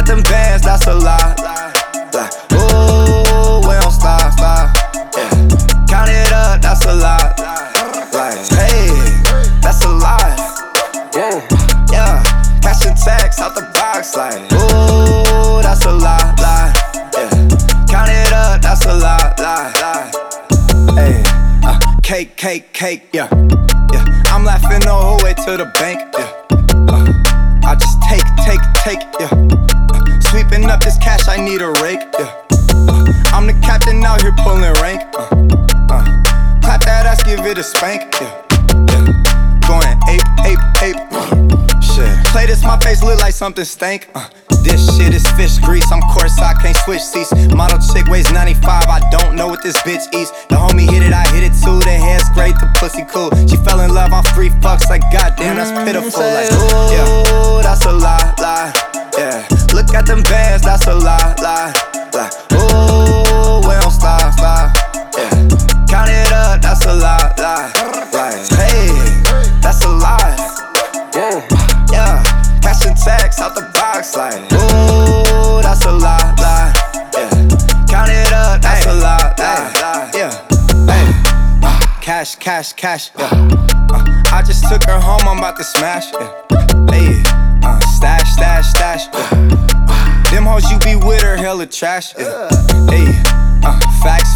at them bands, that's a lot. Like, ooh, we don't stop, yeah. Count it up, that's a lot. Like, hey, that's a lot. Yeah, cashing checks out the box, like, ooh, that's a lot, yeah. Count it up, that's a lot, hey, cake, yeah. I'm laughing the whole way to the bank, yeah. I just take, yeah. Sweeping up this cash, I need a rake, yeah. I'm the captain out here pulling rank, clap that ass, give it a spank, yeah. Going ape, shit. Play this, my face look like something stank, This shit is fish grease, I'm course, I can't switch seats. Model chick weighs 95, I don't know what this bitch eats. The homie hit it, I hit it too. The hair's great, the pussy cool. She fell in love on 3 fucks, like goddamn, that's pitiful. Like, ooh, yeah, that's a lot, yeah. Look at them bands, that's a lot, like, ooh, we don't stop, yeah. Count it up, that's a lot, like, hey, that's a lot, yeah. Cashing checks out the box, like, ooh, that's a lot, yeah. Count it up, that's a lot, yeah. Hey, cash, yeah. I just took her home, I'm about to smash, yeah. Hey, stash, yeah. Them hoes you be with her, hella trash, yeah. Hey, facts.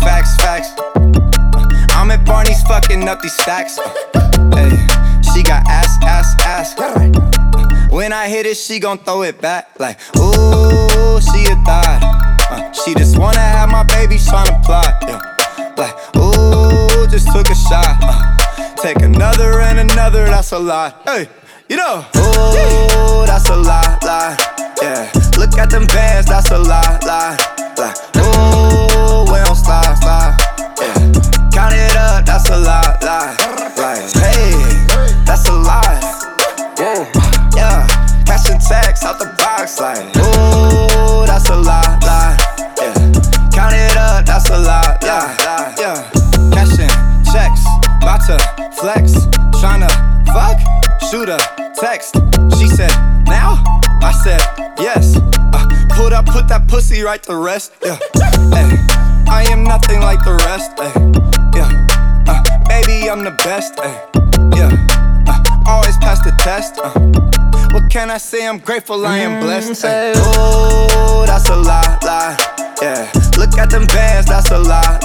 I'm at Barney's fucking up these stacks, hey. She got ass. When I hit it, she gon' throw it back. Like, ooh, she a thot. She just wanna have my baby tryna plot, yeah. Like, ooh, just took a shot. Take another and another, that's a lot. Hey, you know, ooh, that's a lot, yeah. Look at them bands, that's a lot, like, ooh, we don't stop, yeah. Count it up, that's a lot, like, hey, that's a lot, yeah. Cashing checks out the box, like, ooh, that's a lot, yeah. Count it up, that's a lot, yeah. Cashing checks, bout to flex, tryna fuck, shoot a text. She said, now? I said, yes. Put that pussy right to rest, yeah. Ay, I am nothing like the rest, ay, yeah. Baby, I'm the best, ay, yeah. Always pass the test, what can I say? I'm grateful, I am blessed. Ooh, that's a lot, yeah. Look at them bands, that's a lot,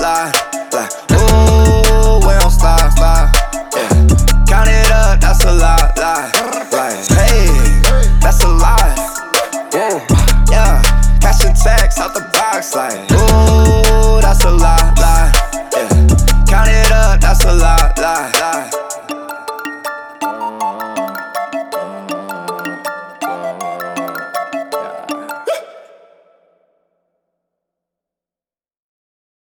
ooh, we don't stop, yeah. Count it up, that's a lot, like, hey, that's a lot, yeah. Cashing checks out the box, like, ooh, that's a lot.